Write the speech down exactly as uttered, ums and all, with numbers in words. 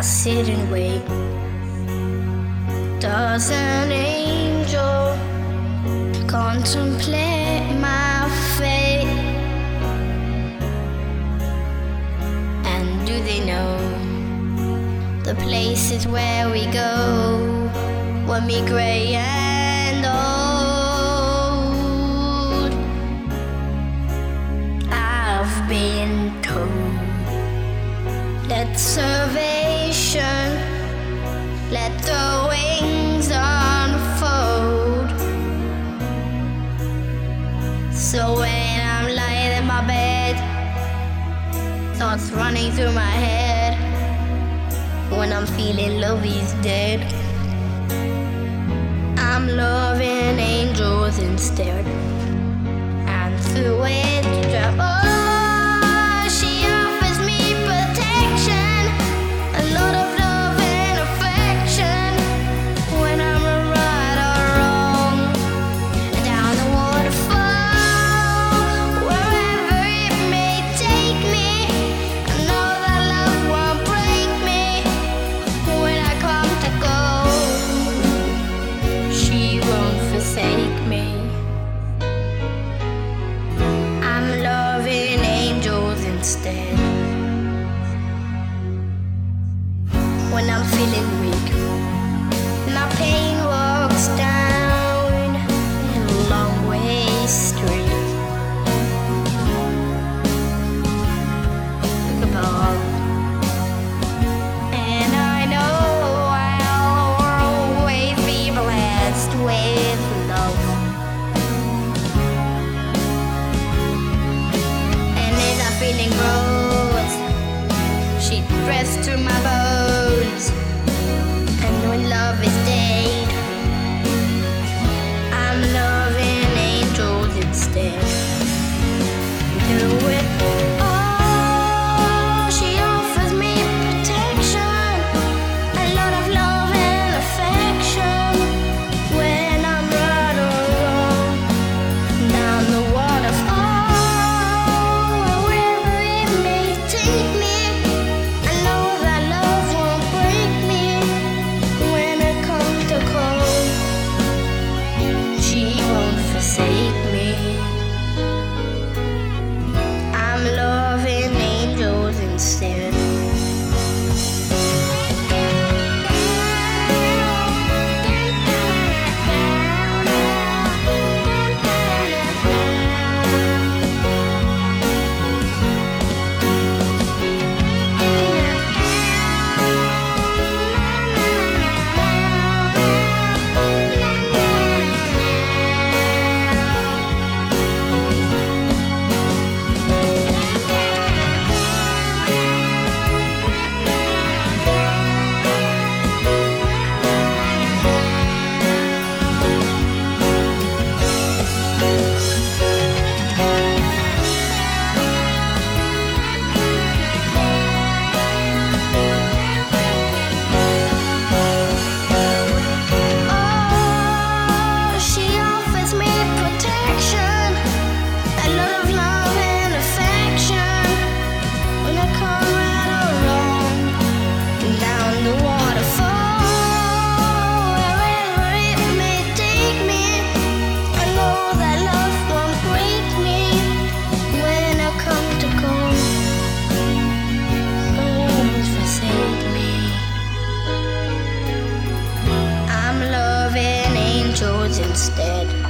I sit and wait. Does an angel contemplate my fate? And do they know the places where we go when we gray and old? I've been told, let salvation, let the wings unfold. So when I'm lying in my bed, thoughts running through my head, when I'm feeling love is dead, I'm loving angels instead. And through it, oh, she offers me protection, a lot of love and affection, when I'm right or wrong. Down the waterfall, wherever it may take me, I know that love won't break me. When I come to go, she won't forsake me. I'm loving angels instead. When I'm feeling weak, my pain walks down a long way street. Look above, and I know I'll always be blessed with love. And as our feeling grows, she pressed through my bones. And when love is dead, I'm loving angels instead. Do it. Oh, she offers me protection, a lot of love and affection, when I'm right or wrong. Down the waterfall, wherever it may take me, I know that love won't break me. When I come to call, she won't forsake me. I'm loving angels instead. Oh, she offers me protection, a lot of love and affection, when I come right or wrong. Down the waterfall, wherever it may take me, I know that love won't break me. When I come to go, won't forsake me. I'm loving angels instead.